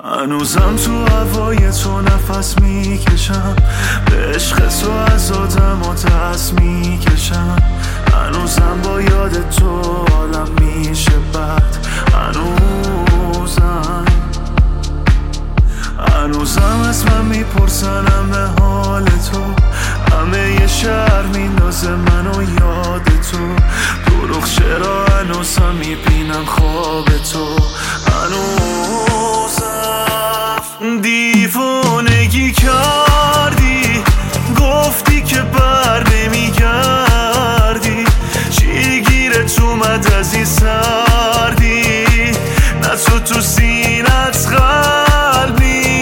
هنوزم تو هوای تو نفس میکشم، به عشق تو از آدم و دست میکشم. هنوزم با یاد تو حالم میشه بد، هنوزم از من میپرسنم به حال تو. همه یه شهر میندازه منو یاد تو. دروغ چرا هنوزم میبینم خواب تو. هنوزم دیوانگی کردی، گفتی که بر نمیگردی. چی گیرت اومد از این سردی؟ نه تو سینت قلبی.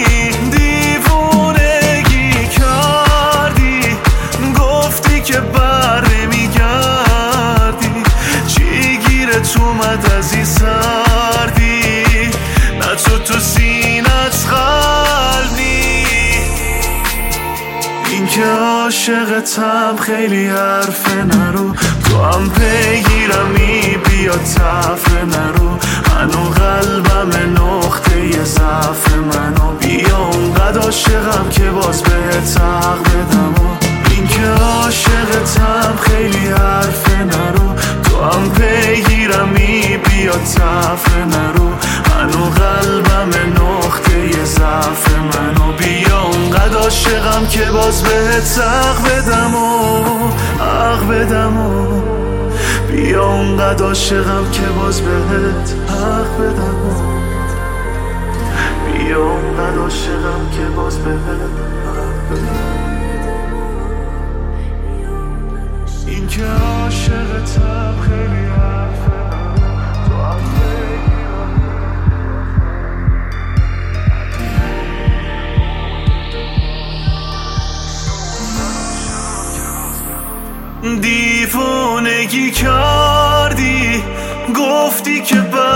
دیوانگی کردی، گفتی که بر نمیگردی. چی گیرت اومد از این سردی؟ نه تو سینت قلبی. این که عاشقتم خیلی حرفه نرو، تو هم پیگیرمی بیا تفره نرو. هنو قلبم نقطه ضعف منو، بیا اونقدر عاشقم که باز بهت حق بدم. این که عاشقتم خیلی حرفه نرو، تو هم پیگیرمی بیا تفره نرو. هنو قلبم نقطه ضعف منو، بیا اونقدر عاشقم که باز بهت حق بدم حق بدم. بیا اونقدر عاشقم که باز بهت حق بدم. بیا اونقدر عاشقم که باز بهت حق بدم. این که عاشقتم خیلی حرفه، تو هم دیوانگی کردی، گفتی که